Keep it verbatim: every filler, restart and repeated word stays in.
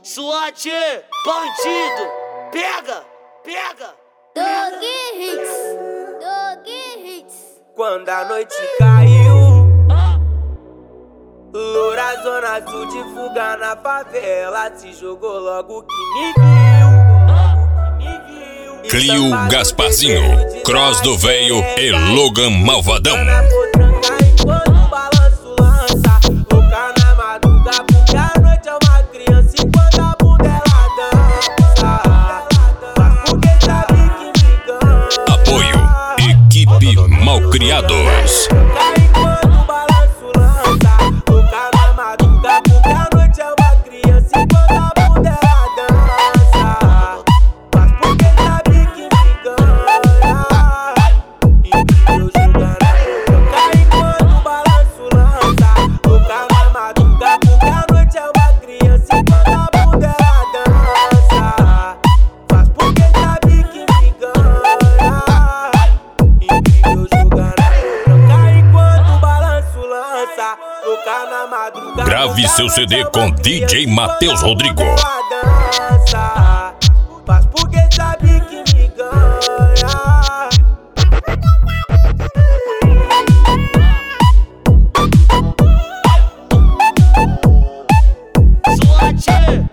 SWAT, bandido, pega, pega. Dog Hits, Dog Hits. Quando a noite caiu, loura zona azul de fuga na favela, se jogou logo que me viu. Clio Gasparzinho, Cross do Veio e Logan Malvadão. Enquanto balanço lança, louca na madruga, porque a noite é uma criança e quando a bunda ela dança, porque sabe que me cansa. Apoio, equipe Malcriados. Enquanto balanço lança, louca na madruga, porque a noite é uma criança e quando a bunda ela dança, porque sabe que me ganha. Incrível jogando. Enquanto balanço lança, louca na madruga, porque a noite é uma criança e quando a bunda ela dança, faz porque sabe que me ganha. Incrível jogando. Enquanto balanço lança, louca na madruga. Grave seu C D com D J Matheus Rodrigo. Dança, faz porque sabe que me ganha. SWAT,